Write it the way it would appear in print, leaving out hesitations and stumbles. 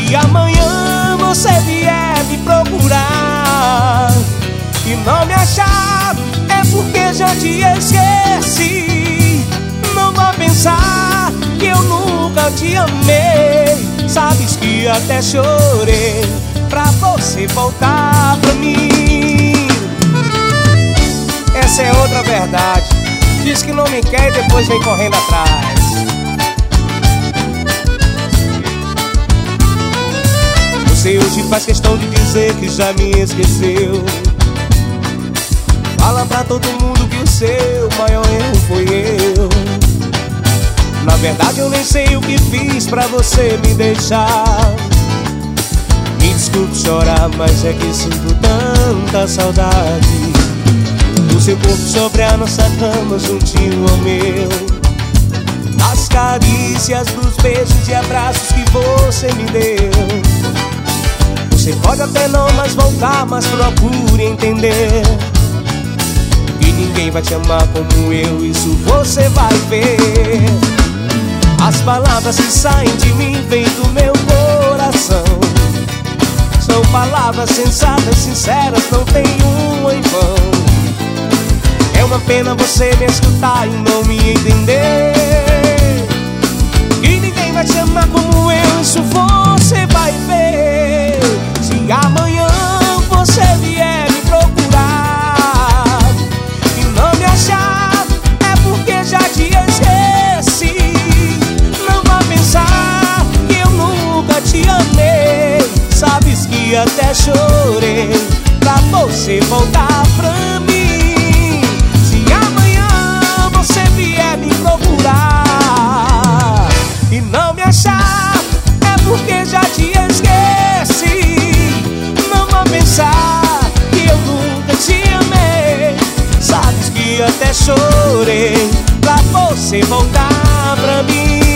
Se amanhã você vier me procurar e não me achar, é porque já te esqueci. Não vá pensar que eu nunca te amei. Sabes que até chorei pra você voltar pra mim. Essa é outra verdade. Diz que não me quer e depois vem correndo atrás. Você hoje faz questão de dizer que já me esqueceu. Fala pra todo mundo que o seu maior erro foi eu. Na verdade eu nem sei o que fiz pra você me deixar. Me desculpe chorar, mas é que sinto tanta saudade do seu corpo sobre a nossa cama, juntinho ao meu. Das carícias, dos beijos e abraços que você me deu. Você pode até não mais voltar, mas procure entender que ninguém vai te amar como eu, isso você vai ver. As palavras que saem de mim vêm do meu coração. São palavras sensatas, sinceras, não tem uma em vão. É uma pena você me escutar e não me entender. Que ninguém vai te amar como eu, isso você vai ver. Se amanhã você vier me procurar e não me achar, é porque já te esqueci. Não vá pensar que eu nunca te amei. Sabes que até chorei pra você voltar pra mim. Se amanhã você vier me procurar e não me achar, é porque já te esqueci. Não vá pensar que eu nunca te amei. Sabes que até chorei pra você voltar pra mim.